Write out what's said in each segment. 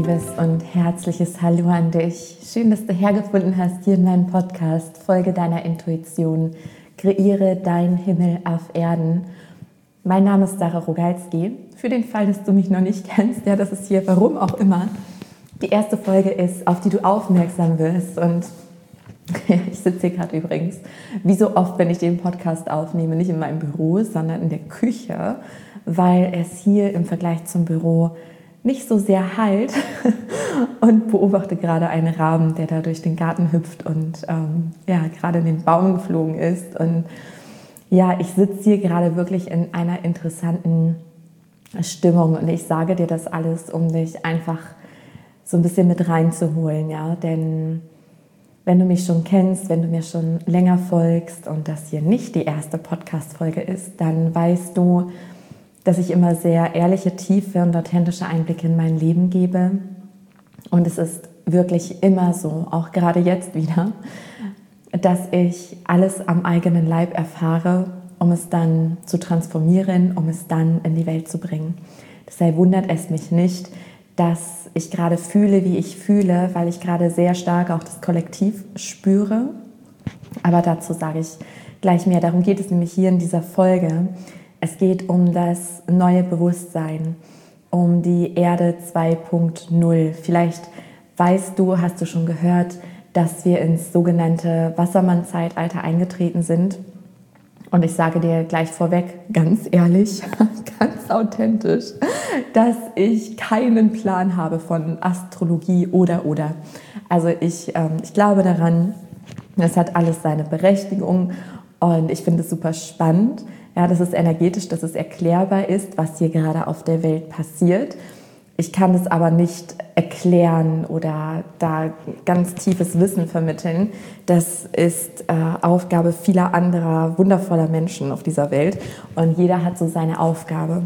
liebes und herzliches Hallo an dich. Schön, dass du hergefunden hast hier in meinem Podcast. Folge deiner Intuition, kreiere deinen Himmel auf Erden. Mein Name ist Sarah Rogalski. Für den Fall, dass du mich noch nicht kennst, ja, das ist hier, warum auch immer, die erste Folge ist, auf die du aufmerksam wirst. Und ich sitze hier gerade übrigens, wie so oft, wenn ich den Podcast aufnehme, nicht in meinem Büro, sondern in der Küche, weil es hier im Vergleich zum Büro nicht so sehr halt und beobachte gerade einen Raben, der da durch den Garten hüpft und gerade in den Baum geflogen ist. Und ja, ich sitze hier gerade wirklich in einer interessanten Stimmung und ich sage dir das alles, um dich einfach so ein bisschen mit reinzuholen, ja, denn wenn du mich schon kennst, wenn du mir schon länger folgst und das hier nicht die erste Podcast-Folge ist, dann weißt du, dass ich immer sehr ehrliche, tiefe und authentische Einblicke in mein Leben gebe. Und es ist wirklich immer so, auch gerade jetzt wieder, dass ich alles am eigenen Leib erfahre, um es dann zu transformieren, um es dann in die Welt zu bringen. Deshalb wundert es mich nicht, dass ich gerade fühle, wie ich fühle, weil ich gerade sehr stark auch das Kollektiv spüre. Aber dazu sage ich gleich mehr. Darum geht es nämlich hier in dieser Folge. Es geht um das neue Bewusstsein, um die Erde 2.0. Vielleicht hast du schon gehört, dass wir ins sogenannte Wassermann-Zeitalter eingetreten sind. Und ich sage dir gleich vorweg, ganz ehrlich, ganz authentisch, dass ich keinen Plan habe von Astrologie oder. Also ich glaube daran, es hat alles seine Berechtigung und ich finde es super spannend. Ja, dass es energetisch, dass es erklärbar ist, was hier gerade auf der Welt passiert. Ich kann es aber nicht erklären oder da ganz tiefes Wissen vermitteln. Das ist Aufgabe vieler anderer wundervoller Menschen auf dieser Welt und jeder hat so seine Aufgabe.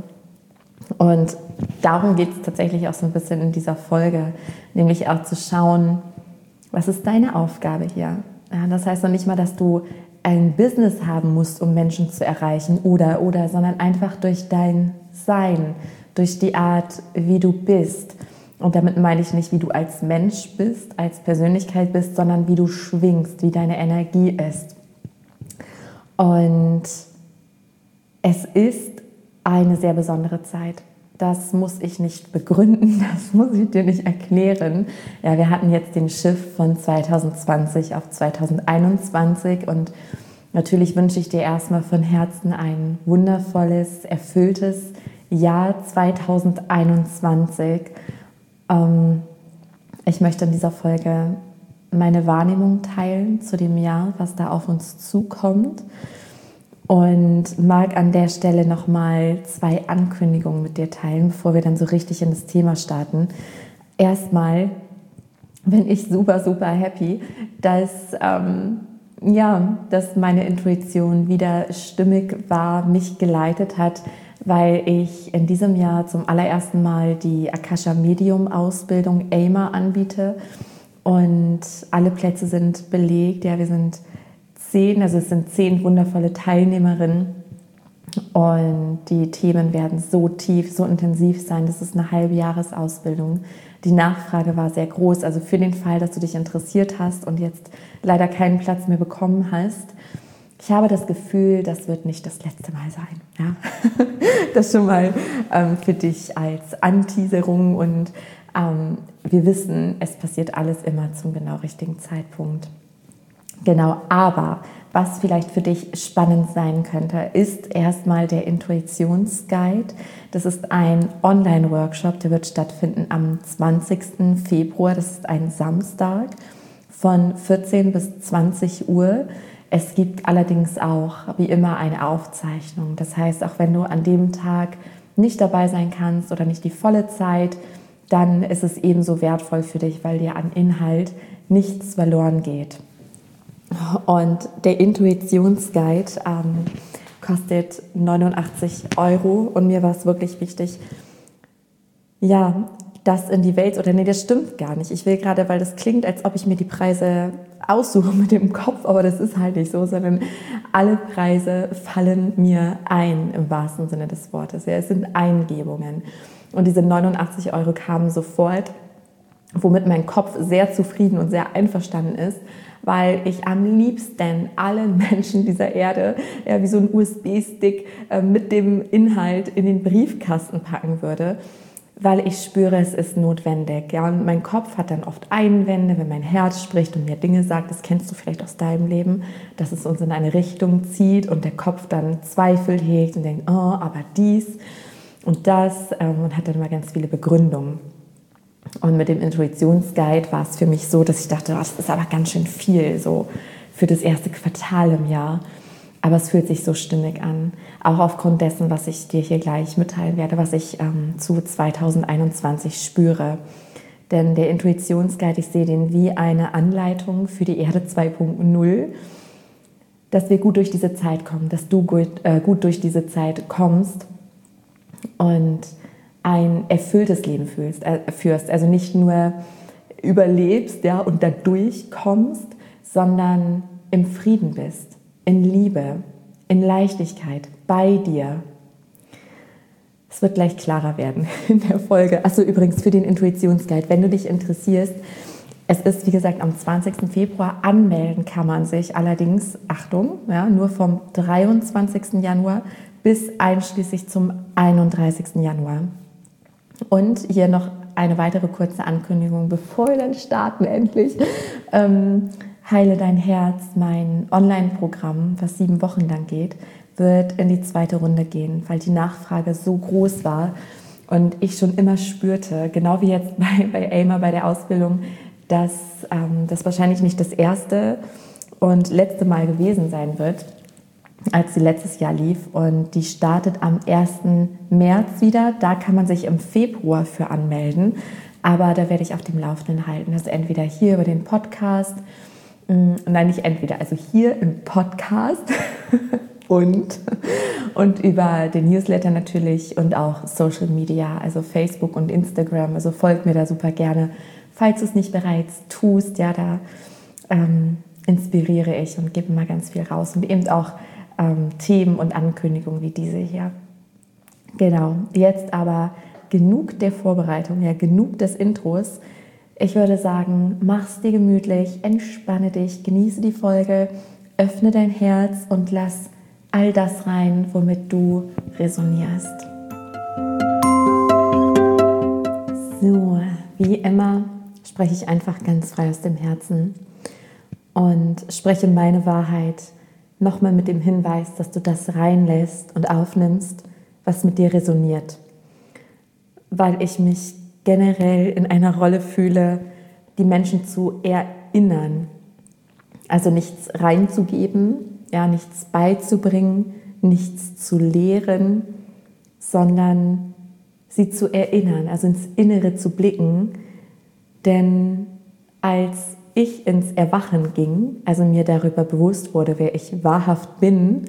Und darum geht es tatsächlich auch so ein bisschen in dieser Folge, nämlich auch zu schauen, was ist deine Aufgabe hier? Ja, das heißt noch nicht mal, dass du ein Business haben musst, um Menschen zu erreichen oder, sondern einfach durch dein Sein, durch die Art, wie du bist. Und damit meine ich nicht, wie du als Mensch bist, als Persönlichkeit bist, sondern wie du schwingst, wie deine Energie ist. Und es ist eine sehr besondere Zeit. Das muss ich nicht begründen, das muss ich dir nicht erklären. Ja, wir hatten jetzt den Shift von 2020 auf 2021 und natürlich wünsche ich dir erstmal von Herzen ein wundervolles, erfülltes Jahr 2021. Ich möchte in dieser Folge meine Wahrnehmung teilen zu dem Jahr, was da auf uns zukommt. Und mag an der Stelle nochmal 2 Ankündigungen mit dir teilen, bevor wir dann so richtig in das Thema starten. Erstmal bin ich super, super happy, dass meine Intuition wieder stimmig war, mich geleitet hat, weil ich in diesem Jahr zum allerersten Mal die Akasha Medium Ausbildung AIMA anbiete und alle Plätze sind belegt. Ja, wir sind 10, also es sind 10 wundervolle Teilnehmerinnen und die Themen werden so tief, so intensiv sein. Das ist eine halbe Jahresausbildung. Die Nachfrage war sehr groß, also für den Fall, dass du dich interessiert hast und jetzt leider keinen Platz mehr bekommen hast. Ich habe das Gefühl, das wird nicht das letzte Mal sein. Ja? Das schon mal für dich als Anteaserung und wir wissen, es passiert alles immer zum genau richtigen Zeitpunkt. Genau, aber was vielleicht für dich spannend sein könnte, ist erstmal der Intuitionsguide. Das ist ein Online-Workshop, der wird stattfinden am 20. Februar, das ist ein Samstag, von 14 bis 20 Uhr. Es gibt allerdings auch, wie immer, eine Aufzeichnung. Das heißt, auch wenn du an dem Tag nicht dabei sein kannst oder nicht die volle Zeit, dann ist es ebenso wertvoll für dich, weil dir an Inhalt nichts verloren geht. Und der Intuitionsguide kostet 89 € und mir war es wirklich wichtig, das in die Welt, das stimmt gar nicht. Ich will gerade, weil das klingt, als ob ich mir die Preise aussuche mit dem Kopf, aber das ist halt nicht so, sondern alle Preise fallen mir ein, im wahrsten Sinne des Wortes. Ja, es sind Eingebungen und diese 89 € kamen sofort. womit mein Kopf sehr zufrieden und sehr einverstanden ist, weil ich am liebsten allen Menschen dieser Erde wie so ein USB-Stick mit dem Inhalt in den Briefkasten packen würde, weil ich spüre, es ist notwendig. Ja? Und mein Kopf hat dann oft Einwände, wenn mein Herz spricht und mir Dinge sagt, das kennst du vielleicht aus deinem Leben, dass es uns in eine Richtung zieht und der Kopf dann Zweifel hegt und denkt, oh, aber dies und das und hat dann immer ganz viele Begründungen. Und mit dem Intuitionsguide war es für mich so, dass ich dachte, oh, das ist aber ganz schön viel so für das erste Quartal im Jahr. Aber es fühlt sich so stimmig an, auch aufgrund dessen, was ich dir hier gleich mitteilen werde, was ich zu 2021 spüre. Denn der Intuitionsguide, ich sehe den wie eine Anleitung für die Erde 2.0, dass wir gut durch diese Zeit kommen, dass du gut durch diese Zeit kommst und ein erfülltes Leben führst. Also nicht nur überlebst und dadurch kommst, sondern im Frieden bist. In Liebe, in Leichtigkeit, bei dir. Es wird gleich klarer werden in der Folge. Achso, übrigens für den Intuitionsguide, wenn du dich interessierst, es ist, wie gesagt, am 20. Februar, anmelden kann man sich allerdings, Achtung, nur vom 23. Januar bis einschließlich zum 31. Januar. Und hier noch eine weitere kurze Ankündigung, bevor wir dann starten endlich. Heile dein Herz, mein Online-Programm, was 7 Wochen lang geht, wird in die 2. Runde gehen, weil die Nachfrage so groß war und ich schon immer spürte, genau wie jetzt bei Elmar bei der Ausbildung, dass das wahrscheinlich nicht das erste und letzte Mal gewesen sein wird, als sie letztes Jahr lief. Und die startet am 1. März wieder. Da kann man sich im Februar für anmelden, aber da werde ich auf dem Laufenden halten. Also entweder hier über den Podcast, nein, nicht entweder, also hier im Podcast und über den Newsletter natürlich und auch Social Media, also Facebook und Instagram. Also folgt mir da super gerne, falls du es nicht bereits tust. Ja, da inspiriere ich und gebe mal ganz viel raus und eben auch Themen und Ankündigungen wie diese hier. Genau, jetzt aber genug der Vorbereitung, genug des Intros. Ich würde sagen, mach's dir gemütlich, entspanne dich, genieße die Folge, öffne dein Herz und lass all das rein, womit du resonierst. So, wie immer spreche ich einfach ganz frei aus dem Herzen und spreche meine Wahrheit nochmal mit dem Hinweis, dass du das reinlässt und aufnimmst, was mit dir resoniert. Weil ich mich generell in einer Rolle fühle, die Menschen zu erinnern. Also nichts reinzugeben, nichts beizubringen, nichts zu lehren, sondern sie zu erinnern, also ins Innere zu blicken. Denn als ich ins Erwachen ging, also mir darüber bewusst wurde, wer ich wahrhaft bin,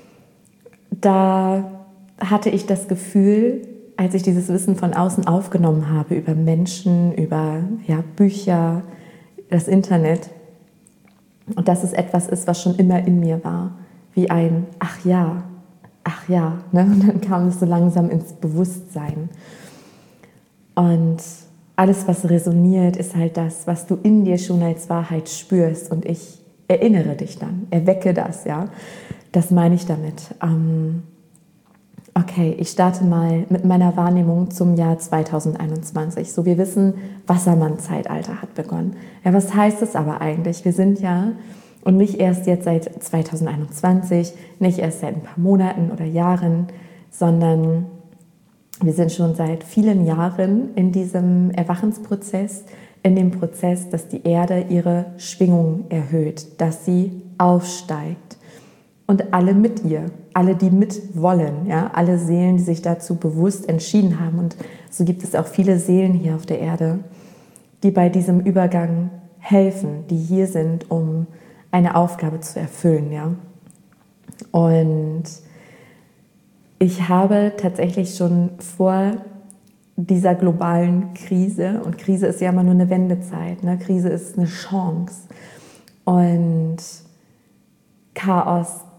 da hatte ich das Gefühl, als ich dieses Wissen von außen aufgenommen habe, über Menschen, über Bücher, das Internet, und dass es etwas ist, was schon immer in mir war, wie ein ach ja, ne? Und dann kam es so langsam ins Bewusstsein. Und alles, was resoniert, ist halt das, was du in dir schon als Wahrheit spürst, und ich erinnere dich dann, erwecke das, das meine ich damit. Okay, ich starte mal mit meiner Wahrnehmung zum Jahr 2021. So, wir wissen, Wassermann-Zeitalter hat begonnen. Was heißt das aber eigentlich? Wir sind und nicht erst jetzt seit 2021, nicht erst seit ein paar Monaten oder Jahren, sondern wir sind schon seit vielen Jahren in diesem Erwachensprozess, in dem Prozess, dass die Erde ihre Schwingung erhöht, dass sie aufsteigt. Und alle mit ihr, alle, die mit wollen, alle Seelen, die sich dazu bewusst entschieden haben. Und so gibt es auch viele Seelen hier auf der Erde, die bei diesem Übergang helfen, die hier sind, um eine Aufgabe zu erfüllen. Und ich habe tatsächlich schon vor dieser globalen Krise, und Krise ist ja immer nur eine Wendezeit, Krise ist eine Chance, und Chaos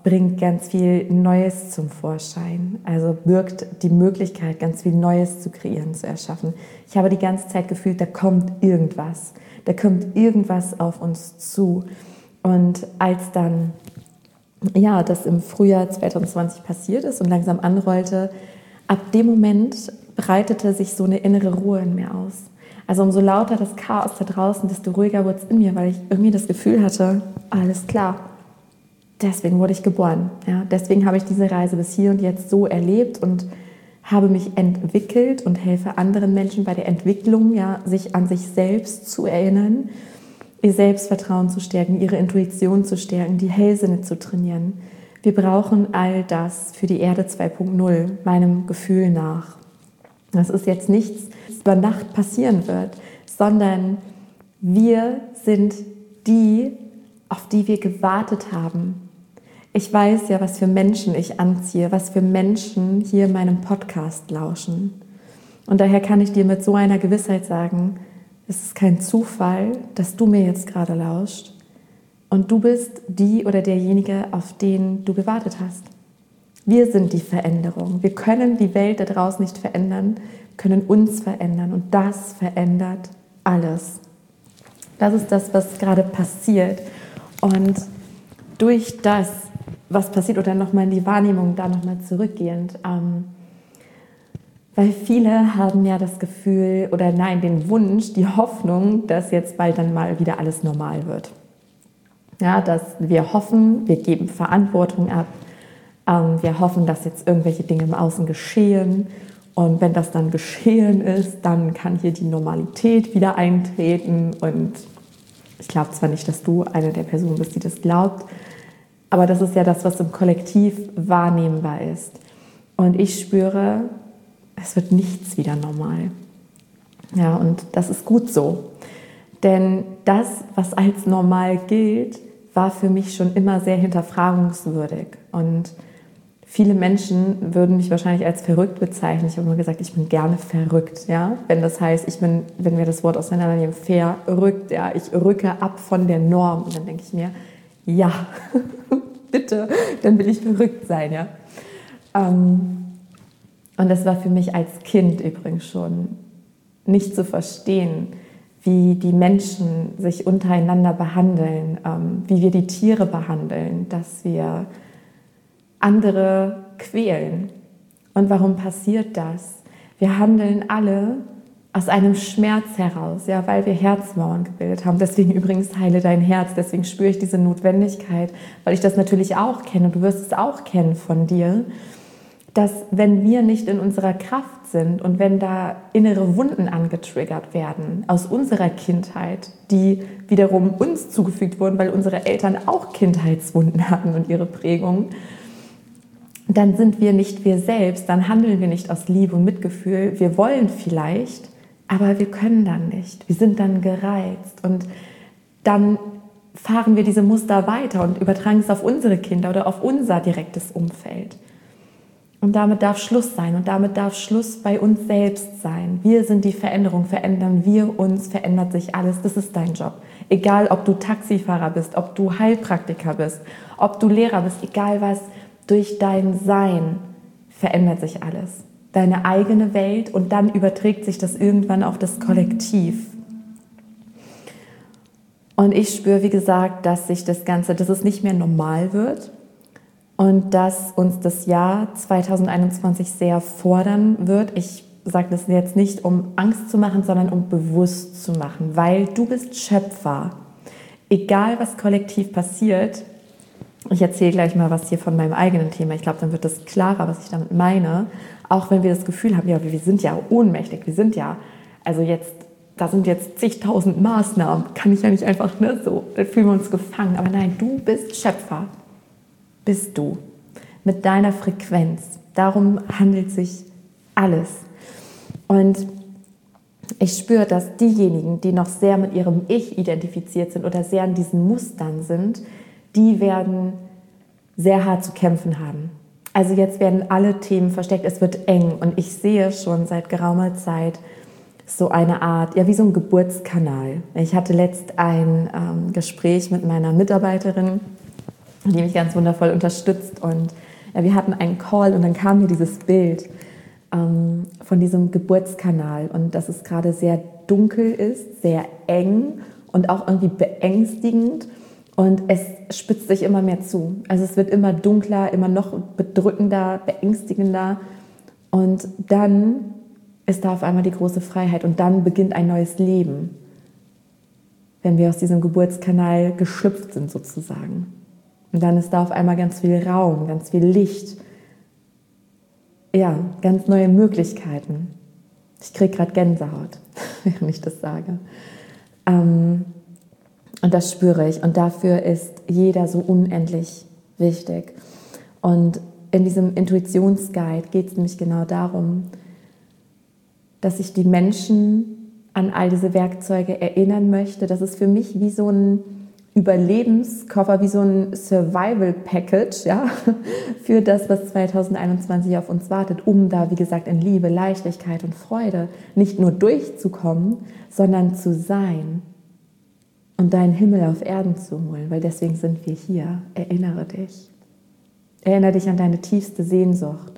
bringt ganz viel Neues zum Vorschein. Also birgt die Möglichkeit, ganz viel Neues zu kreieren, zu erschaffen. Ich habe die ganze Zeit gefühlt, da kommt irgendwas. Da kommt irgendwas auf uns zu. Und als dann das im Frühjahr 2020 passiert ist und langsam anrollte, ab dem Moment breitete sich so eine innere Ruhe in mir aus. Also umso lauter das Chaos da draußen, desto ruhiger wurde es in mir, weil ich irgendwie das Gefühl hatte, alles klar, deswegen wurde ich geboren. Ja, deswegen habe ich diese Reise bis hier und jetzt so erlebt und habe mich entwickelt und helfe anderen Menschen bei der Entwicklung, sich an sich selbst zu erinnern, ihr Selbstvertrauen zu stärken, ihre Intuition zu stärken, die Hellsinne zu trainieren. Wir brauchen all das für die Erde 2.0, meinem Gefühl nach. Das ist jetzt nichts, was über Nacht passieren wird, sondern wir sind die, auf die wir gewartet haben. Ich weiß ja, was für Menschen ich anziehe, was für Menschen hier in meinem Podcast lauschen. Und daher kann ich dir mit so einer Gewissheit sagen, es ist kein Zufall, dass du mir jetzt gerade lauscht und du bist die oder derjenige, auf den du gewartet hast. Wir sind die Veränderung. Wir können die Welt da draußen nicht verändern, können uns verändern und das verändert alles. Das ist das, was gerade passiert. Und durch das, was passiert, oder nochmal in die Wahrnehmung, da nochmal zurückgehend, weil viele haben ja das Gefühl, oder nein, den Wunsch, die Hoffnung, dass jetzt bald dann mal wieder alles normal wird. Ja, dass wir hoffen, wir geben Verantwortung ab, wir hoffen, dass jetzt irgendwelche Dinge im Außen geschehen und wenn das dann geschehen ist, dann kann hier die Normalität wieder eintreten und ich glaube zwar nicht, dass du eine der Personen bist, die das glaubt, aber das ist ja das, was im Kollektiv wahrnehmbar ist. Und ich spüre, es wird nichts wieder normal. Ja, und das ist gut so. Denn das, was als normal gilt, war für mich schon immer sehr hinterfragungswürdig. Und viele Menschen würden mich wahrscheinlich als verrückt bezeichnen. Ich habe immer gesagt, ich bin gerne verrückt. Ja? Wenn das heißt, wenn wir das Wort auseinandernehmen, verrückt, ja, ich rücke ab von der Norm. Und dann denke ich mir, ja, bitte, dann will ich verrückt sein. Ja? Und das war für mich als Kind übrigens schon nicht zu verstehen, wie die Menschen sich untereinander behandeln, wie wir die Tiere behandeln, dass wir andere quälen. Und warum passiert das? Wir handeln alle aus einem Schmerz heraus, ja, weil wir Herzmauern gebildet haben. Deswegen übrigens heile dein Herz, deswegen spüre ich diese Notwendigkeit, weil ich das natürlich auch kenne und du wirst es auch kennen von dir, dass wenn wir nicht in unserer Kraft sind und wenn da innere Wunden angetriggert werden aus unserer Kindheit, die wiederum uns zugefügt wurden, weil unsere Eltern auch Kindheitswunden hatten und ihre Prägung, dann sind wir nicht wir selbst, dann handeln wir nicht aus Liebe und Mitgefühl. Wir wollen vielleicht, aber wir können dann nicht. Wir sind dann gereizt und dann fahren wir diese Muster weiter und übertragen es auf unsere Kinder oder auf unser direktes Umfeld. Und damit darf Schluss sein und damit darf Schluss bei uns selbst sein. Wir sind die Veränderung, verändern wir uns, verändert sich alles. Das ist dein Job. Egal, ob du Taxifahrer bist, ob du Heilpraktiker bist, ob du Lehrer bist, egal was, durch dein Sein verändert sich alles. Deine eigene Welt und dann überträgt sich das irgendwann auf das Kollektiv. Und ich spüre, wie gesagt, dass sich das Ganze, dass es nicht mehr normal wird. Und dass uns das Jahr 2021 sehr fordern wird. Ich sage das jetzt nicht, um Angst zu machen, sondern um bewusst zu machen, weil du bist Schöpfer. Egal, was kollektiv passiert, ich erzähle gleich mal was hier von meinem eigenen Thema. Ich glaube, dann wird das klarer, was ich damit meine. Auch wenn wir das Gefühl haben, ja, wir sind ja ohnmächtig, wir sind ja, also jetzt, da sind jetzt zigtausend Maßnahmen, kann ich ja nicht einfach, so, dann fühlen wir uns gefangen. Aber nein, du bist Schöpfer. Bist du, mit deiner Frequenz. Darum handelt sich alles. Und ich spüre, dass diejenigen, die noch sehr mit ihrem Ich identifiziert sind oder sehr an diesen Mustern sind, die werden sehr hart zu kämpfen haben. Also jetzt werden alle Themen versteckt, es wird eng und ich sehe schon seit geraumer Zeit so eine Art, ja wie so ein Geburtskanal. Ich hatte letzt ein Gespräch mit meiner Mitarbeiterin, die mich ganz wundervoll unterstützt. Und ja, wir hatten einen Call und dann kam mir dieses Bild von diesem Geburtskanal und dass es gerade sehr dunkel ist, sehr eng und auch irgendwie beängstigend und es spitzt sich immer mehr zu. Also es wird immer dunkler, immer noch bedrückender, beängstigender und dann ist da auf einmal die große Freiheit und dann beginnt ein neues Leben, wenn wir aus diesem Geburtskanal geschlüpft sind sozusagen. Und dann ist da auf einmal ganz viel Raum, ganz viel Licht, ja, ganz neue Möglichkeiten. Ich kriege gerade Gänsehaut, während ich das sage. Und das spüre ich. Und dafür ist jeder so unendlich wichtig. Und in diesem Intuitionsguide geht es nämlich genau darum, dass ich die Menschen an all diese Werkzeuge erinnern möchte. Das ist für mich wie so ein Überlebenskoffer, wie so ein Survival-Package, ja, für das, was 2021 auf uns wartet, um da, wie gesagt, in Liebe, Leichtigkeit und Freude nicht nur durchzukommen, sondern zu sein und deinen Himmel auf Erden zu holen, weil deswegen sind wir hier. Erinnere dich. Erinnere dich an deine tiefste Sehnsucht.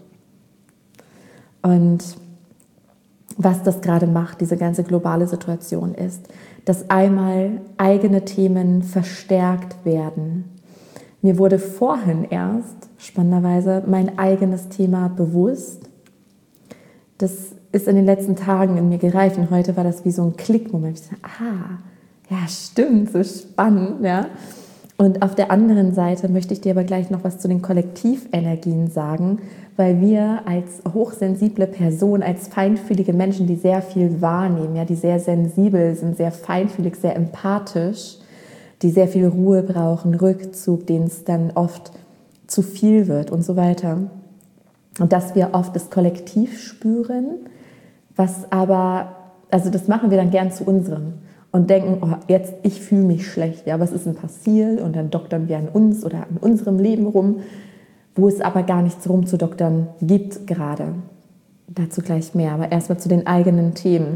Und was das gerade macht, diese ganze globale Situation ist, dass einmal eigene Themen verstärkt werden. Mir wurde vorhin erst, spannenderweise, mein eigenes Thema bewusst. Das ist in den letzten Tagen in mir gereift und heute war das wie so ein Klickmoment. Ich dachte, ja stimmt, so spannend. Ja. Und auf der anderen Seite möchte ich dir aber gleich noch was zu den Kollektivenergien sagen, weil wir als hochsensible Personen, als feinfühlige Menschen, die sehr viel wahrnehmen, ja, die sehr sensibel sind, sehr feinfühlig, sehr empathisch, die sehr viel Ruhe brauchen, Rückzug, denen es dann oft zu viel wird und so weiter. Und dass wir oft das Kollektiv spüren, was aber, also das machen wir dann gern zu unserem und denken, oh, jetzt, ich fühle mich schlecht, ja, was ist denn passiert? Und dann doktern wir an uns oder an unserem Leben rum, wo es aber gar nichts rumzudoktern gibt gerade. Dazu gleich mehr, aber erstmal zu den eigenen Themen.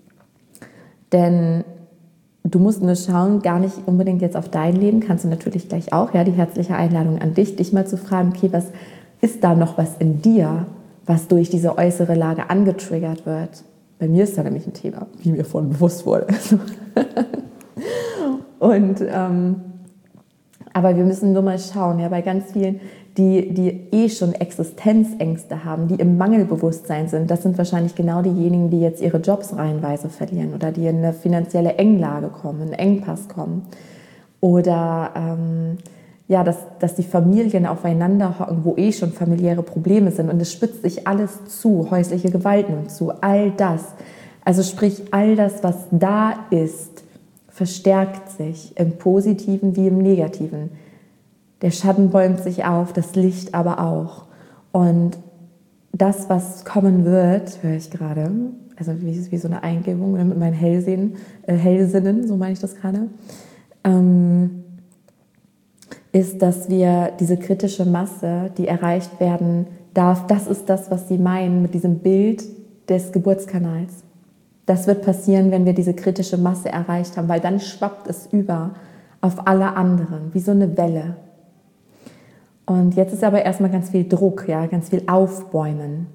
Denn du musst nur schauen, gar nicht unbedingt jetzt auf dein Leben, kannst du natürlich gleich auch, ja, die herzliche Einladung an dich, dich mal zu fragen, okay, was ist da noch was in dir, was durch diese äußere Lage angetriggert wird? Bei mir ist da nämlich ein Thema, wie mir vorhin bewusst wurde. Und aber wir müssen nur mal schauen, ja, bei ganz vielen, die schon Existenzängste haben, die im Mangelbewusstsein sind, das sind wahrscheinlich genau diejenigen, die jetzt ihre Jobs reihenweise verlieren oder die in eine finanzielle Englage kommen, in einen Engpass kommen. Oder ja, dass die Familien aufeinander hocken, wo schon familiäre Probleme sind und es spitzt sich alles zu, häusliche Gewalt nimmt zu, all das. Also sprich, all das, was da ist, verstärkt sich im Positiven wie im Negativen. Der Schatten bäumt sich auf, das Licht aber auch. Und das, was kommen wird, höre ich gerade, also wie so eine Eingebung mit meinen Hellsinnen, so meine ich das gerade, ist, dass wir diese kritische Masse, die erreicht werden darf, das ist das, was sie meinen mit diesem Bild des Geburtskanals. Das wird passieren, wenn wir diese kritische Masse erreicht haben, weil dann schwappt es über auf alle anderen, wie so eine Welle. Und jetzt ist aber erstmal ganz viel Druck, ja, ganz viel Aufbäumen.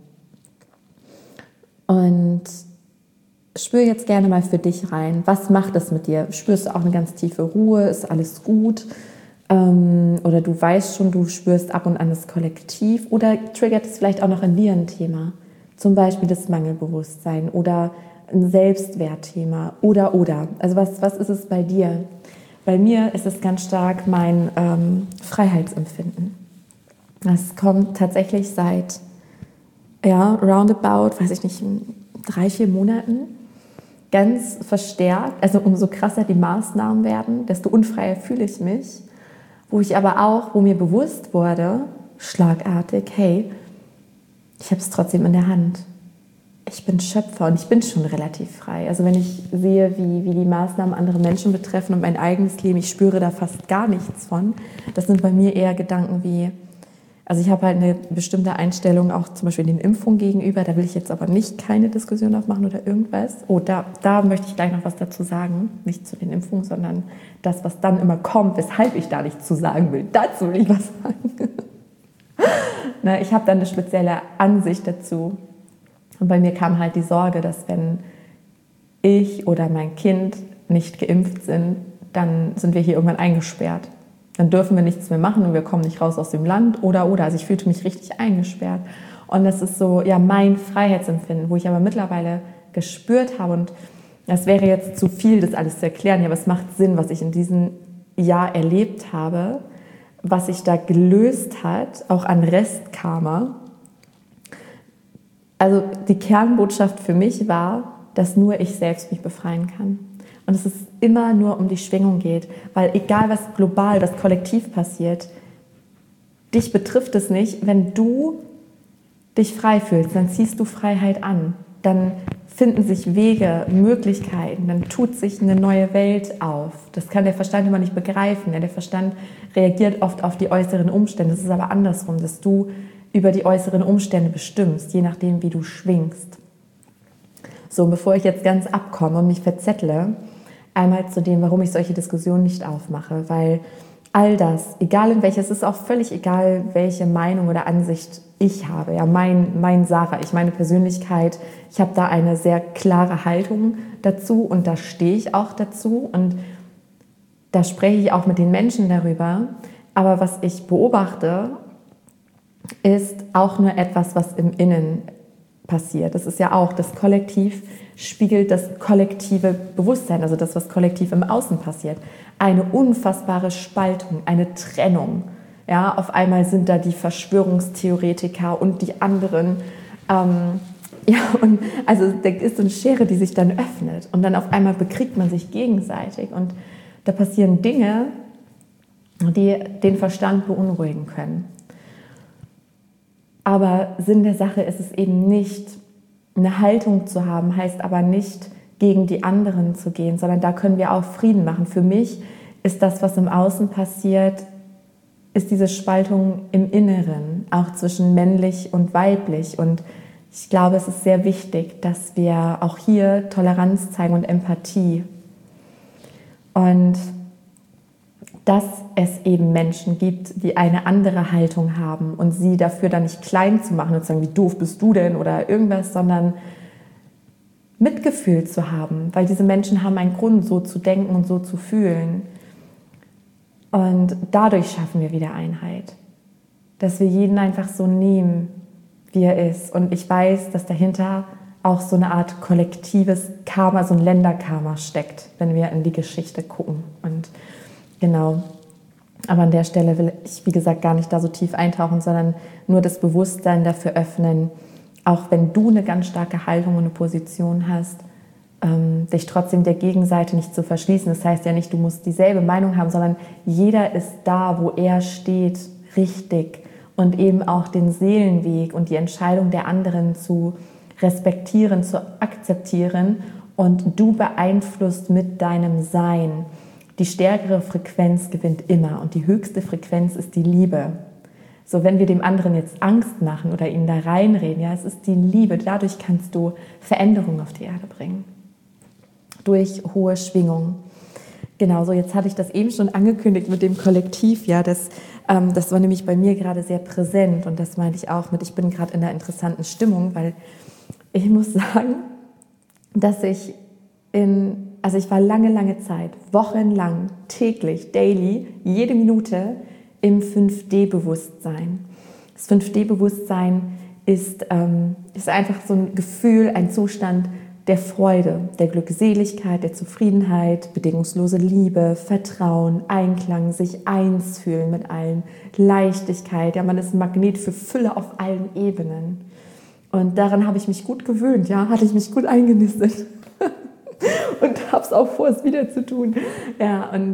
Und spür jetzt gerne mal für dich rein, was macht es mit dir? Spürst du auch eine ganz tiefe Ruhe? Ist alles gut? Oder du weißt schon, du spürst ab und an das Kollektiv? Oder triggert es vielleicht auch noch in dir ein Thema? Zum Beispiel das Mangelbewusstsein oder ein Selbstwertthema oder. Also was ist es bei dir? Bei mir ist es ganz stark mein Freiheitsempfinden. Das kommt tatsächlich seit, roundabout, 3-4 Monaten ganz verstärkt. Also umso krasser die Maßnahmen werden, desto unfreier fühle ich mich. Wo mir bewusst wurde, schlagartig, hey, ich habe es trotzdem in der Hand. Ich bin Schöpfer und ich bin schon relativ frei. Also wenn ich sehe, wie die Maßnahmen andere Menschen betreffen und mein eigenes Leben, ich spüre da fast gar nichts von. Das sind bei mir eher Gedanken wie, Also ich habe halt eine bestimmte Einstellung auch zum Beispiel den Impfungen gegenüber. Da will ich jetzt aber nicht keine Diskussion aufmachen oder irgendwas. Oh, da möchte ich gleich noch was dazu sagen. Nicht zu den Impfungen, sondern das, was dann immer kommt, weshalb ich da nichts zu sagen will. Dazu will ich was sagen. Na, ich habe dann eine spezielle Ansicht dazu. Und bei mir kam halt die Sorge, dass wenn ich oder mein Kind nicht geimpft sind, dann sind wir hier irgendwann eingesperrt. Dann dürfen wir nichts mehr machen und wir kommen nicht raus aus dem Land oder. Also ich fühlte mich richtig eingesperrt. Und das ist so ja mein Freiheitsempfinden, wo ich aber mittlerweile gespürt habe, und das wäre jetzt zu viel, das alles zu erklären, aber es macht Sinn, was ich in diesem Jahr erlebt habe, was sich da gelöst hat, auch an Restkarma. Also die Kernbotschaft für mich war, dass nur ich selbst mich befreien kann. Und dass es immer nur um die Schwingung geht, weil egal was global, was kollektiv passiert, dich betrifft es nicht. Wenn du dich frei fühlst, dann ziehst du Freiheit an. Dann finden sich Wege, Möglichkeiten, dann tut sich eine neue Welt auf. Das kann der Verstand immer nicht begreifen. Der Verstand reagiert oft auf die äußeren Umstände. Es ist aber andersrum, dass du über die äußeren Umstände bestimmst, je nachdem, wie du schwingst. So, bevor ich jetzt ganz abkomme und mich verzettle, einmal zu dem, warum ich solche Diskussionen nicht aufmache, weil all das, egal in welches, es ist auch völlig egal, welche Meinung oder Ansicht ich habe, ja, mein Sarah, meine Persönlichkeit, ich habe da eine sehr klare Haltung dazu und da stehe ich auch dazu und da spreche ich auch mit den Menschen darüber, aber was ich beobachte, ist auch nur etwas, was im Innen passiert. Das ist ja auch, das Kollektiv spiegelt das kollektive Bewusstsein, also das, was kollektiv im Außen passiert. Eine unfassbare Spaltung, eine Trennung. Ja, auf einmal sind da die Verschwörungstheoretiker und die anderen. Und also da ist so eine Schere, die sich dann öffnet und dann auf einmal bekriegt man sich gegenseitig und da passieren Dinge, die den Verstand beunruhigen können. Aber Sinn der Sache ist es eben nicht, eine Haltung zu haben, heißt aber nicht, gegen die anderen zu gehen, sondern da können wir auch Frieden machen. Für mich ist das, was im Außen passiert, ist diese Spaltung im Inneren, auch zwischen männlich und weiblich. Und ich glaube, es ist sehr wichtig, dass wir auch hier Toleranz zeigen und Empathie. Und dass es eben Menschen gibt, die eine andere Haltung haben und sie dafür dann nicht klein zu machen und zu sagen, wie doof bist du denn oder irgendwas, sondern Mitgefühl zu haben, weil diese Menschen haben einen Grund, so zu denken und so zu fühlen. Und dadurch schaffen wir wieder Einheit, dass wir jeden einfach so nehmen, wie er ist. Und ich weiß, dass dahinter auch so eine Art kollektives Karma, so ein Länderkarma steckt, wenn wir in die Geschichte gucken. Und genau, aber an der Stelle will ich, wie gesagt, gar nicht da so tief eintauchen, sondern nur das Bewusstsein dafür öffnen, auch wenn du eine ganz starke Haltung und eine Position hast, dich trotzdem der Gegenseite nicht zu verschließen. Das heißt ja nicht, du musst dieselbe Meinung haben, sondern jeder ist da, wo er steht, richtig und eben auch den Seelenweg und die Entscheidung der anderen zu respektieren, zu akzeptieren und du beeinflusst mit deinem Sein. Die stärkere Frequenz gewinnt immer und die höchste Frequenz ist die Liebe. So, wenn wir dem anderen jetzt Angst machen oder ihn da reinreden, ja, es ist die Liebe. Dadurch kannst du Veränderung auf die Erde bringen. Durch hohe Schwingung. Genau, so jetzt hatte ich das eben schon angekündigt mit dem Kollektiv, ja, das war nämlich bei mir gerade sehr präsent und das meinte ich auch mit, ich bin gerade in einer interessanten Stimmung, weil ich muss sagen, dass ich war lange Zeit, wochenlang, täglich, daily, jede Minute im 5D-Bewusstsein. Das 5D-Bewusstsein ist einfach so ein Gefühl, ein Zustand der Freude, der Glückseligkeit, der Zufriedenheit, bedingungslose Liebe, Vertrauen, Einklang, sich eins fühlen mit allen, Leichtigkeit. Ja, man ist ein Magnet für Fülle auf allen Ebenen. Und daran habe ich mich gut gewöhnt, ja, hatte ich mich gut eingenistet. Und habe es auch vor, es wieder zu tun. Ja, und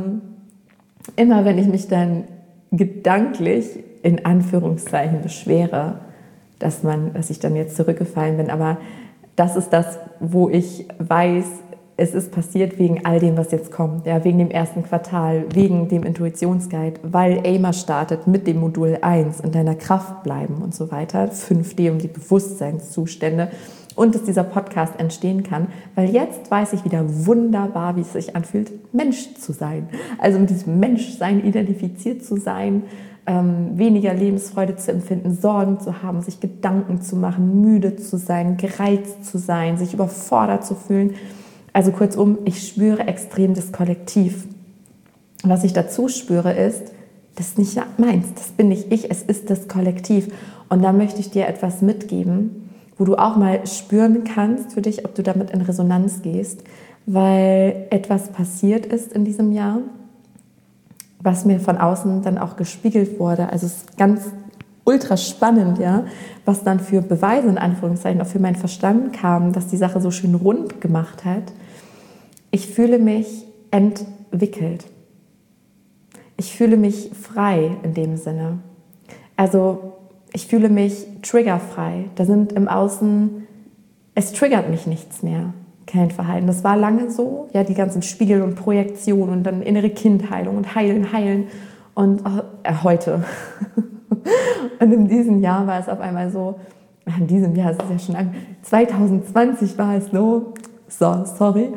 immer wenn ich mich dann gedanklich in Anführungszeichen beschwere, dass ich dann jetzt zurückgefallen bin, aber das ist das, wo ich weiß, es ist passiert wegen all dem, was jetzt kommt, ja, wegen dem ersten Quartal, wegen dem Intuitionsguide, weil AIMA startet mit dem Modul 1, in deiner Kraft bleiben und so weiter, 5D um die Bewusstseinszustände und dass dieser Podcast entstehen kann, weil jetzt weiß ich wieder wunderbar, wie es sich anfühlt, Mensch zu sein. Also mit diesem Menschsein identifiziert zu sein, weniger Lebensfreude zu empfinden, Sorgen zu haben, sich Gedanken zu machen, müde zu sein, gereizt zu sein, sich überfordert zu fühlen. Also kurzum, ich spüre extrem das Kollektiv. Was ich dazu spüre ist, das ist nicht meins, das bin nicht ich, es ist das Kollektiv. Und da möchte ich dir etwas mitgeben, wo du auch mal spüren kannst für dich, ob du damit in Resonanz gehst, weil etwas passiert ist in diesem Jahr, was mir von außen dann auch gespiegelt wurde. Also es ist ganz ultra spannend, ja, was dann für Beweise in Anführungszeichen auch für meinen Verstand kam, dass die Sache so schön rund gemacht hat. Ich fühle mich entwickelt. Ich fühle mich frei in dem Sinne. Also ich fühle mich triggerfrei. Da sind im Außen, es triggert mich nichts mehr. Kein Verhalten. Das war lange so, ja, die ganzen Spiegel und Projektionen und dann innere Kindheilung und heilen und heute. Und in diesem Jahr war es auf einmal so, in diesem Jahr ist es ja schon lang, 2020 war es so, sorry,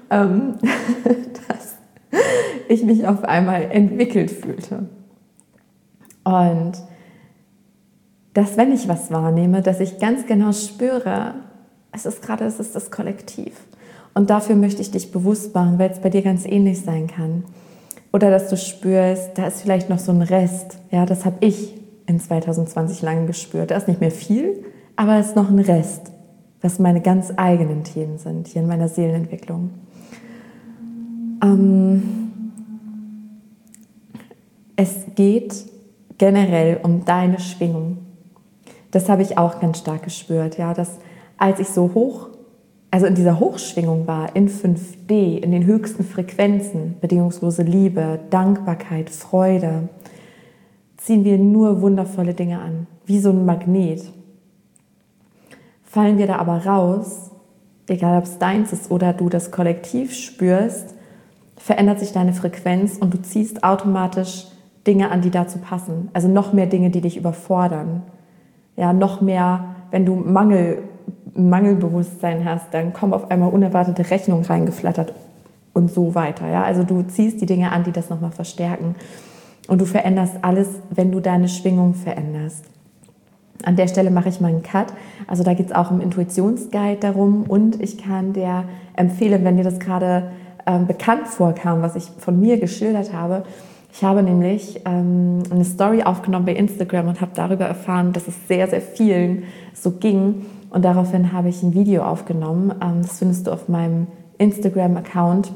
dass ich mich auf einmal entwickelt fühlte. Und dass, wenn ich was wahrnehme, dass ich ganz genau spüre, es ist das Kollektiv. Und dafür möchte ich dich bewusst machen, weil es bei dir ganz ähnlich sein kann. Oder dass du spürst, da ist vielleicht noch so ein Rest. Ja, das habe ich in 2020 lange gespürt. Da ist nicht mehr viel, aber es ist noch ein Rest, was meine ganz eigenen Themen sind, hier in meiner Seelenentwicklung. Es geht generell um deine Schwingung. Das habe ich auch ganz stark gespürt, ja, dass als ich so hoch, also in dieser Hochschwingung war, in 5D, in den höchsten Frequenzen, bedingungslose Liebe, Dankbarkeit, Freude, ziehen wir nur wundervolle Dinge an, wie so ein Magnet. Fallen wir da aber raus, egal ob es deins ist oder du das Kollektiv spürst, verändert sich deine Frequenz und du ziehst automatisch Dinge an, die dazu passen. Also noch mehr Dinge, die dich überfordern. Ja, noch mehr, wenn du Mangelbewusstsein hast, dann kommen auf einmal unerwartete Rechnungen reingeflattert und so weiter. Ja? Also du ziehst die Dinge an, die das nochmal verstärken. Und du veränderst alles, wenn du deine Schwingung veränderst. An der Stelle mache ich mal einen Cut. Also da geht es auch im Intuitionsguide darum. Und ich kann dir empfehlen, wenn dir das gerade bekannt vorkam, was ich von mir geschildert habe. Ich habe nämlich eine Story aufgenommen bei Instagram und habe darüber erfahren, dass es sehr, sehr vielen so ging. Und daraufhin habe ich ein Video aufgenommen. Das findest du auf meinem Instagram-Account.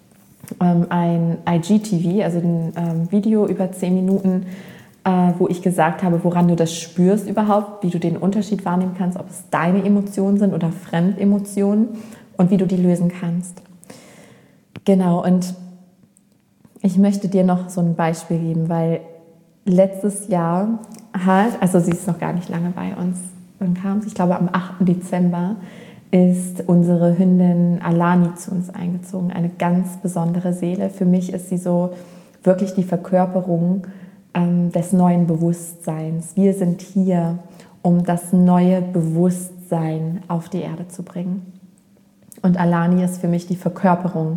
Ein IGTV, also ein Video über 10 Minuten, wo ich gesagt habe, woran du das spürst überhaupt, wie du den Unterschied wahrnehmen kannst, ob es deine Emotionen sind oder Fremdemotionen und wie du die lösen kannst. Genau, und ich möchte dir noch so ein Beispiel geben, weil letztes Jahr also sie ist noch gar nicht lange bei uns, wann kam sie? Ich glaube am 8. Dezember ist unsere Hündin Alani zu uns eingezogen, eine ganz besondere Seele. Für mich ist sie so wirklich die Verkörperung des neuen Bewusstseins. Wir sind hier, um das neue Bewusstsein auf die Erde zu bringen. Und Alani ist für mich die Verkörperung.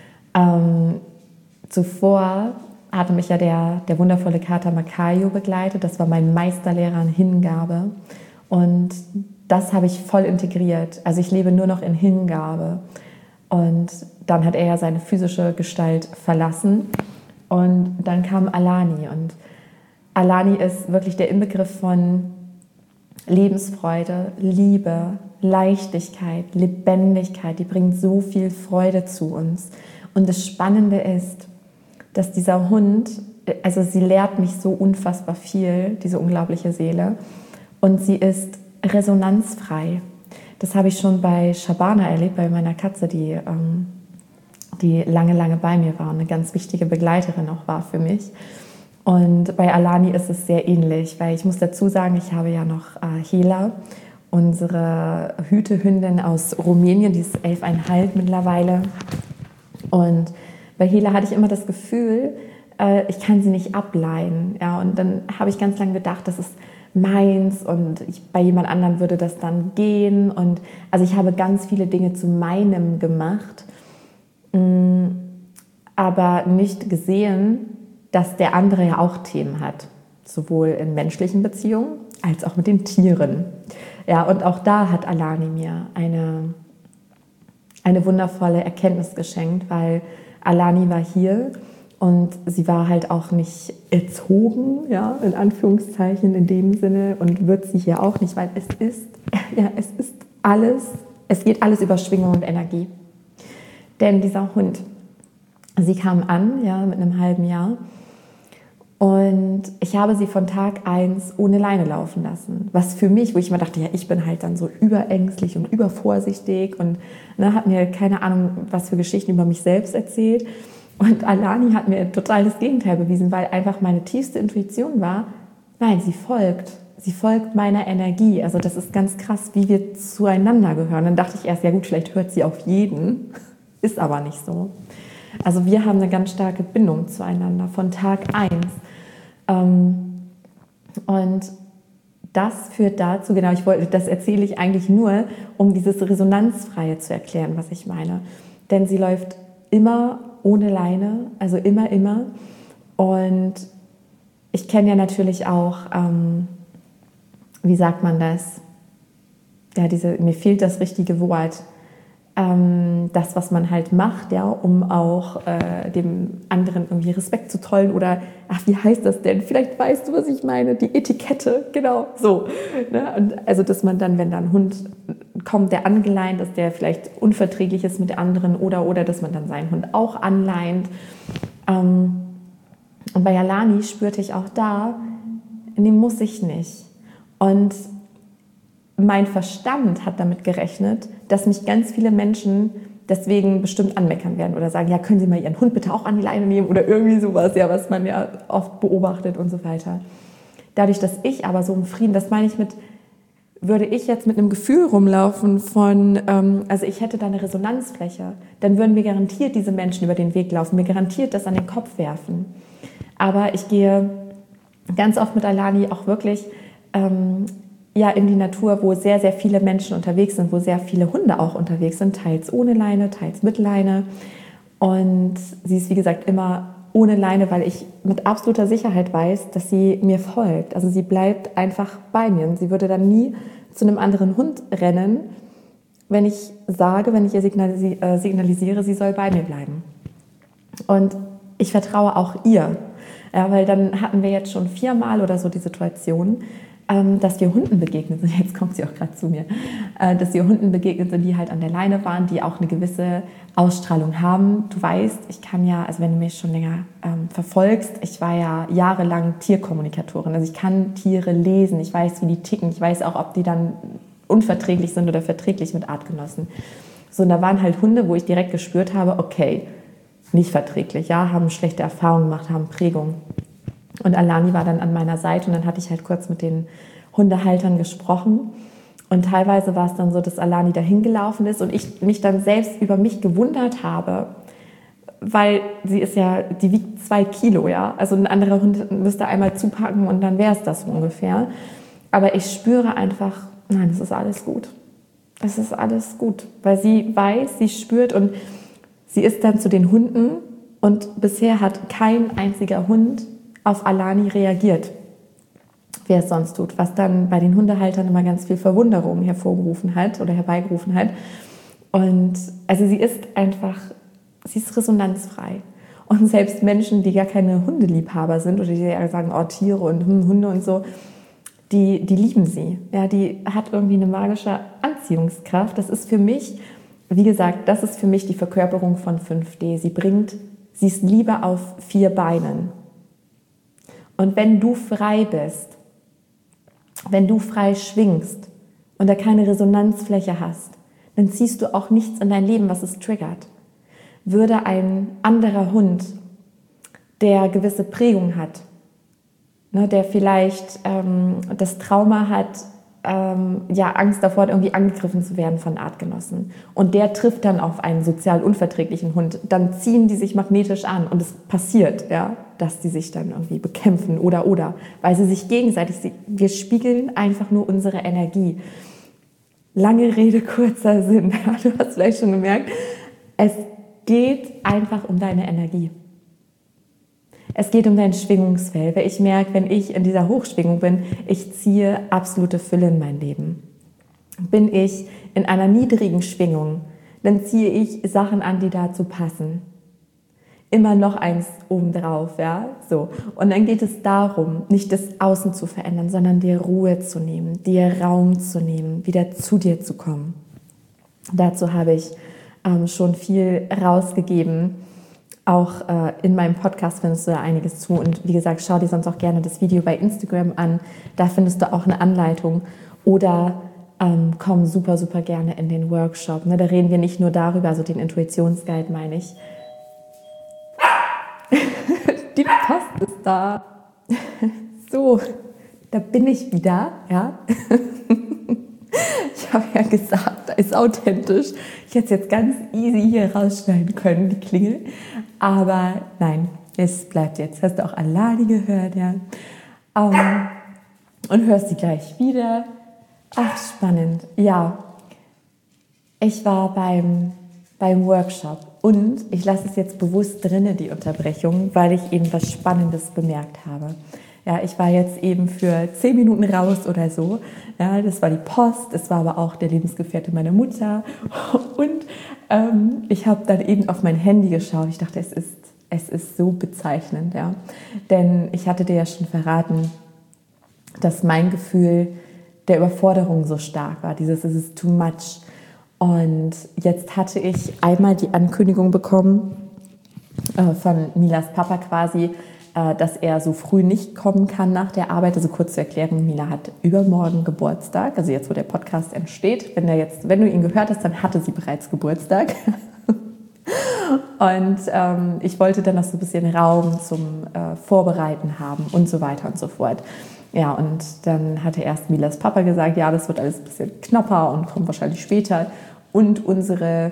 Zuvor hatte mich ja der wundervolle Kater Makayo begleitet. Das war mein Meisterlehrer an Hingabe. Und das habe ich voll integriert. Also ich lebe nur noch in Hingabe. Und dann hat er ja seine physische Gestalt verlassen. Und dann kam Alani. Und Alani ist wirklich der Inbegriff von Lebensfreude, Liebe, Leichtigkeit, Lebendigkeit. Die bringt so viel Freude zu uns. Und das Spannende ist, dass dieser Hund, also sie lehrt mich so unfassbar viel, diese unglaubliche Seele. Und sie ist resonanzfrei. Das habe ich schon bei Shabana erlebt, bei meiner Katze, die lange, lange bei mir war und eine ganz wichtige Begleiterin auch war für mich. Und bei Alani ist es sehr ähnlich, weil ich muss dazu sagen, ich habe ja noch Hela unsere Hütehündin aus Rumänien, die ist 11,5 mittlerweile. Und bei Hela hatte ich immer das Gefühl, ich kann sie nicht ableihen. Ja, und dann habe ich ganz lange gedacht, das ist meins und bei jemand anderem würde das dann gehen. Und also ich habe ganz viele Dinge zu meinem gemacht, aber nicht gesehen, dass der andere ja auch Themen hat, sowohl in menschlichen Beziehungen als auch mit den Tieren. Ja, und auch da hat Alani mir eine wundervolle Erkenntnis geschenkt, weil Alani war hier und sie war halt auch nicht erzogen, ja, in Anführungszeichen in dem Sinne, und wird sie hier auch nicht, weil es ist alles, es geht alles über Schwingung und Energie. Denn dieser Hund, sie kam an, ja, mit einem halben Jahr, und ich habe sie von Tag 1 ohne Leine laufen lassen. Was für mich, wo ich mir dachte, ja, ich bin halt dann so überängstlich und übervorsichtig und habe mir keine Ahnung, was für Geschichten über mich selbst erzählt. Und Alani hat mir total das Gegenteil bewiesen, weil einfach meine tiefste Intuition war, nein, sie folgt meiner Energie. Also das ist ganz krass, wie wir zueinander gehören. Dann dachte ich erst, ja gut, vielleicht hört sie auf jeden. Ist aber nicht so. Also wir haben eine ganz starke Bindung zueinander von Tag 1. Und das führt dazu, genau, das erzähle ich eigentlich nur, um dieses Resonanzfreie zu erklären, was ich meine. Denn sie läuft immer ohne Leine, also immer. Und ich kenne ja natürlich auch, wie sagt man das? Ja, mir fehlt das richtige Wort. Das, was man halt macht, ja, um auch dem anderen irgendwie Respekt zu zollen oder, wie heißt das denn? Vielleicht weißt du, was ich meine, die Etikette, genau, so. Ne? Und also, dass man dann, wenn da ein Hund kommt, der angeleint ist, der vielleicht unverträglich ist mit anderen oder dass man dann seinen Hund auch anleint. Und bei Alani spürte ich auch da, nee, muss ich nicht. Und mein Verstand hat damit gerechnet, dass mich ganz viele Menschen deswegen bestimmt anmeckern werden oder sagen, ja, können Sie mal Ihren Hund bitte auch an die Leine nehmen oder irgendwie sowas, ja, was man ja oft beobachtet und so weiter. Dadurch, dass ich aber so im Frieden, das meine ich würde ich jetzt mit einem Gefühl rumlaufen von, also ich hätte da eine Resonanzfläche, dann würden mir garantiert diese Menschen über den Weg laufen, mir garantiert das an den Kopf werfen. Aber ich gehe ganz oft mit Alani auch wirklich in die Natur, wo sehr, sehr viele Menschen unterwegs sind, wo sehr viele Hunde auch unterwegs sind, teils ohne Leine, teils mit Leine. Und sie ist, wie gesagt, immer ohne Leine, weil ich mit absoluter Sicherheit weiß, dass sie mir folgt. Also sie bleibt einfach bei mir. Und sie würde dann nie zu einem anderen Hund rennen, wenn ich ihr signalisiere, sie soll bei mir bleiben. Und ich vertraue auch ihr. Ja, weil dann hatten wir jetzt schon 4-mal oder so die Situation, dass wir Hunden begegnet sind, jetzt kommt sie auch gerade zu mir, dass wir Hunden begegnet sind, die halt an der Leine waren, die auch eine gewisse Ausstrahlung haben. Du weißt, ich kann ja, also wenn du mich schon länger verfolgst, ich war ja jahrelang Tierkommunikatorin, also ich kann Tiere lesen, ich weiß, wie die ticken, ich weiß auch, ob die dann unverträglich sind oder verträglich mit Artgenossen. So, und da waren halt Hunde, wo ich direkt gespürt habe, okay, nicht verträglich, ja, haben schlechte Erfahrungen gemacht, haben Prägung. Und Alani war dann an meiner Seite und dann hatte ich halt kurz mit den Hundehaltern gesprochen. Und teilweise war es dann so, dass Alani dahin gelaufen ist und ich mich dann selbst über mich gewundert habe, weil die wiegt 2 Kilo, ja. Also ein anderer Hund müsste einmal zupacken und dann wäre es das ungefähr. Aber ich spüre einfach, nein, es ist alles gut. Es ist alles gut, weil sie weiß, sie spürt und sie ist dann zu den Hunden und bisher hat kein einziger Hund auf Alani reagiert, wer es sonst tut, was dann bei den Hundehaltern immer ganz viel Verwunderung herbeigerufen hat. Und also sie ist resonanzfrei. Und selbst Menschen, die gar keine Hundeliebhaber sind oder die sagen, oh, Tiere und Hunde und so, die lieben sie. Ja, die hat irgendwie eine magische Anziehungskraft. Das ist für mich, wie gesagt, das ist für mich die Verkörperung von 5D. Sie ist Liebe auf 4 Beinen. Und wenn du frei bist, wenn du frei schwingst und da keine Resonanzfläche hast, dann ziehst du auch nichts in dein Leben, was es triggert. Würde ein anderer Hund, der gewisse Prägung hat, der vielleicht das Trauma hat, Angst davor hat, irgendwie angegriffen zu werden von Artgenossen. Und der trifft dann auf einen sozial unverträglichen Hund. Dann ziehen die sich magnetisch an und es passiert, ja, dass die sich dann irgendwie bekämpfen oder, weil sie sich gegenseitig, wir spiegeln einfach nur unsere Energie. Lange Rede, kurzer Sinn. Du hast vielleicht schon gemerkt, es geht einfach um deine Energie. Es geht um dein Schwingungsfeld, weil ich merke, wenn ich in dieser Hochschwingung bin, ich ziehe absolute Fülle in mein Leben. Bin ich in einer niedrigen Schwingung, dann ziehe ich Sachen an, die dazu passen. Immer noch eins obendrauf, ja, so. Und dann geht es darum, nicht das Außen zu verändern, sondern dir Ruhe zu nehmen, dir Raum zu nehmen, wieder zu dir zu kommen. Dazu habe ich schon viel rausgegeben. Auch in meinem Podcast findest du da einiges zu. Und wie gesagt, schau dir sonst auch gerne das Video bei Instagram an. Da findest du auch eine Anleitung. Oder komm super, super gerne in den Workshop. Ne, da reden wir nicht nur darüber, also den Intuitionsguide meine ich. Die Post ist da. So, da bin ich wieder. Ja. Ich habe ja gesagt, da ist authentisch. Ich hätte es jetzt ganz easy hier rausschneiden können, die Klingel. Aber nein, es bleibt jetzt. Hast du auch Alani gehört, ja? Und hörst sie gleich wieder. Ach, spannend. Ja, ich war beim Workshop und ich lasse es jetzt bewusst drinne, die Unterbrechung, weil ich eben was Spannendes bemerkt habe. Ja, ich war jetzt eben für 10 Minuten raus oder so. Ja, das war die Post, es war aber auch der Lebensgefährte meiner Mutter. Und ich habe dann eben auf mein Handy geschaut. Ich dachte, es ist so bezeichnend. Ja. Denn ich hatte dir ja schon verraten, dass mein Gefühl der Überforderung so stark war. Es ist too much. Und jetzt hatte ich einmal die Ankündigung bekommen von Milas Papa quasi, dass er so früh nicht kommen kann nach der Arbeit. Also kurz zur Erklärung, Mila hat übermorgen Geburtstag, also jetzt, wo der Podcast entsteht. Wenn du ihn gehört hast, dann hatte sie bereits Geburtstag. Und ich wollte dann noch so ein bisschen Raum zum Vorbereiten haben und so weiter und so fort. Ja, und dann hatte erst Milas Papa gesagt, ja, das wird alles ein bisschen knapper und kommt wahrscheinlich später. Und unsere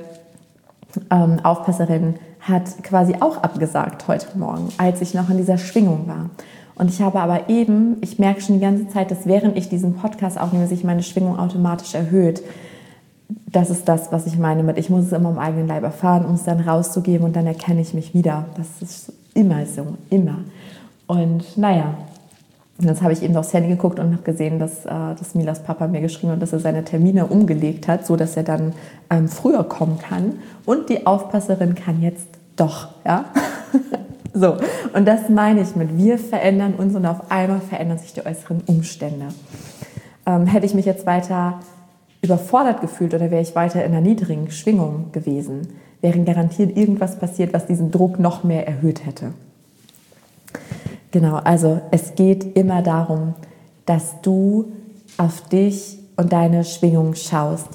Aufpasserin hat quasi auch abgesagt heute Morgen, als ich noch in dieser Schwingung war. Und ich habe aber eben, ich merke schon die ganze Zeit, dass während ich diesen Podcast aufnehme, sich meine Schwingung automatisch erhöht. Das ist das, was ich meine mit, ich muss es immer im eigenen Leib erfahren, um es dann rauszugeben und dann erkenne ich mich wieder. Das ist immer so, immer. Und naja, jetzt habe ich eben aufs Handy geguckt und habe gesehen, dass Milas Papa mir geschrieben hat, dass er seine Termine umgelegt hat, sodass er dann früher kommen kann. Und die Aufpasserin kann jetzt doch, ja. So, und das meine ich mit, wir verändern uns und auf einmal verändern sich die äußeren Umstände. Hätte ich mich jetzt weiter überfordert gefühlt oder wäre ich weiter in einer niedrigen Schwingung gewesen, wäre garantiert irgendwas passiert, was diesen Druck noch mehr erhöht hätte. Genau, also es geht immer darum, dass du auf dich und deine Schwingung schaust.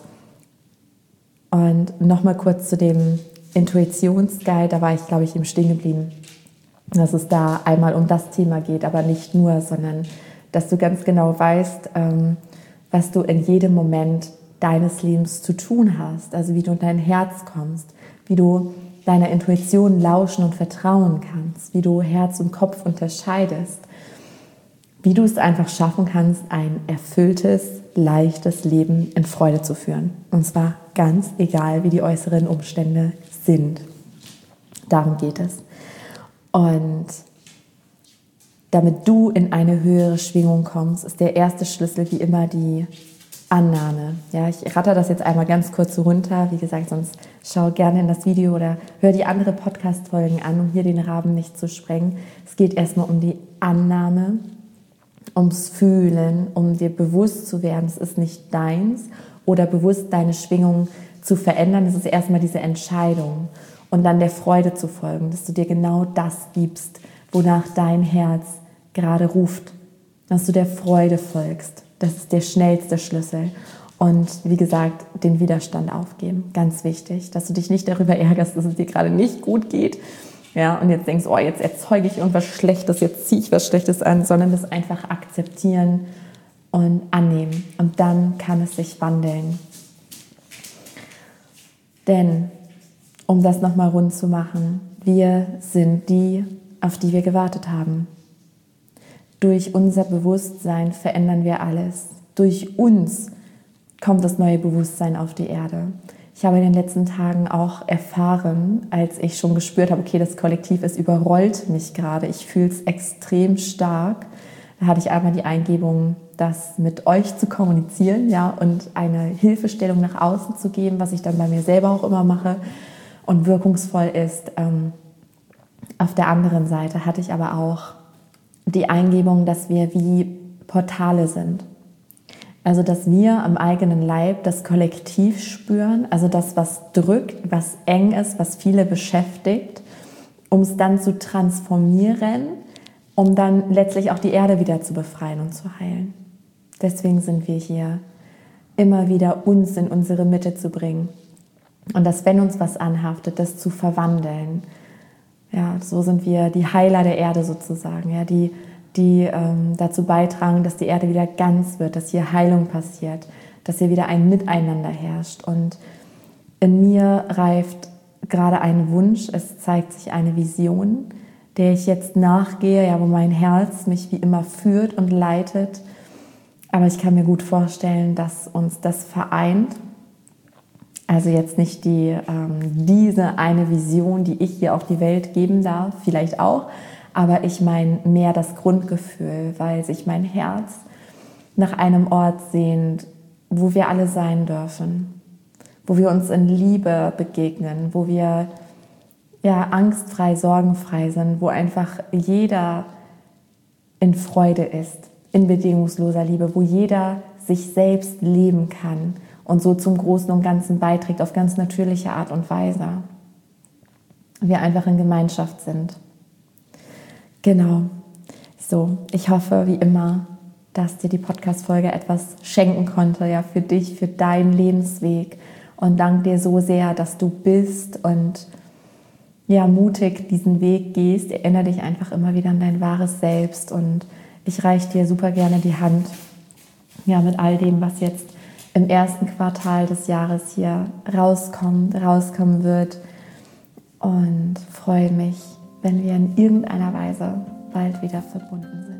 Und nochmal kurz zu dem Intuitionsguide, da war ich, glaube ich, eben stehen geblieben, dass es da einmal um das Thema geht, aber nicht nur, sondern dass du ganz genau weißt, was du in jedem Moment deines Lebens zu tun hast, also wie du in dein Herz kommst, wie du deiner Intuition lauschen und vertrauen kannst, wie du Herz und Kopf unterscheidest, wie du es einfach schaffen kannst, ein erfülltes, leichtes Leben in Freude zu führen. Und zwar ganz egal, wie die äußeren Umstände sind. Darum geht es. Und damit du in eine höhere Schwingung kommst, ist der erste Schlüssel wie immer die Annahme. Ja, ich ratter das jetzt einmal ganz kurz so runter. Wie gesagt, sonst schau gerne in das Video oder hör die andere Podcast-Folgen an, um hier den Rahmen nicht zu sprengen. Es geht erstmal um die Annahme, ums Fühlen, um dir bewusst zu werden, es ist nicht deins, oder bewusst deine Schwingung zu verändern. Das ist erstmal diese Entscheidung und dann der Freude zu folgen, dass du dir genau das gibst, wonach dein Herz gerade ruft, dass du der Freude folgst. Das ist der schnellste Schlüssel. Und wie gesagt, den Widerstand aufgeben. Ganz wichtig, dass du dich nicht darüber ärgerst, dass es dir gerade nicht gut geht. Ja, und jetzt denkst, oh, jetzt erzeuge ich irgendwas Schlechtes, jetzt ziehe ich was Schlechtes an, sondern das einfach akzeptieren. und annehmen. Und dann kann es sich wandeln. Denn, um das nochmal rund zu machen, wir sind die, auf die wir gewartet haben. Durch unser Bewusstsein verändern wir alles. Durch uns kommt das neue Bewusstsein auf die Erde. Ich habe in den letzten Tagen auch erfahren, als ich schon gespürt habe, okay, das Kollektiv, es überrollt mich gerade. Ich fühle es extrem stark. Da hatte ich einmal die Eingebung, das mit euch zu kommunizieren, ja, und eine Hilfestellung nach außen zu geben, was ich dann bei mir selber auch immer mache und wirkungsvoll ist. Auf der anderen Seite hatte ich aber auch die Eingebung, dass wir wie Portale sind. Also, dass wir am eigenen Leib das Kollektiv spüren, also das, was drückt, was eng ist, was viele beschäftigt, um es dann zu transformieren, um dann letztlich auch die Erde wieder zu befreien und zu heilen. Deswegen sind wir hier, immer wieder uns in unsere Mitte zu bringen. Und dass, wenn uns was anhaftet, das zu verwandeln. Ja, so sind wir die Heiler der Erde sozusagen, ja, die dazu beitragen, dass die Erde wieder ganz wird, dass hier Heilung passiert, dass hier wieder ein Miteinander herrscht. Und in mir reift gerade ein Wunsch, es zeigt sich eine Vision, der ich jetzt nachgehe, ja, wo mein Herz mich wie immer führt und leitet. Aber ich kann mir gut vorstellen, dass uns das vereint. Also jetzt nicht diese eine Vision, die ich hier auf die Welt geben darf, vielleicht auch, aber ich meine mehr das Grundgefühl, weil sich mein Herz nach einem Ort sehnt, wo wir alle sein dürfen, wo wir uns in Liebe begegnen, wo wir ja angstfrei, sorgenfrei sind, wo einfach jeder in Freude ist, in bedingungsloser Liebe, wo jeder sich selbst leben kann und so zum Großen und Ganzen beiträgt auf ganz natürliche Art und Weise. Wir einfach in Gemeinschaft sind. Genau. So, ich hoffe, wie immer, dass dir die Podcast-Folge etwas schenken konnte, ja, für dich, für deinen Lebensweg. Und danke dir so sehr, dass du bist und ja, mutig diesen Weg gehst. Erinnere dich einfach immer wieder an dein wahres Selbst. Und ich reiche dir super gerne die Hand, ja, mit all dem, was jetzt im ersten Quartal des Jahres hier rauskommen wird. Und freue mich, wenn wir in irgendeiner Weise bald wieder verbunden sind.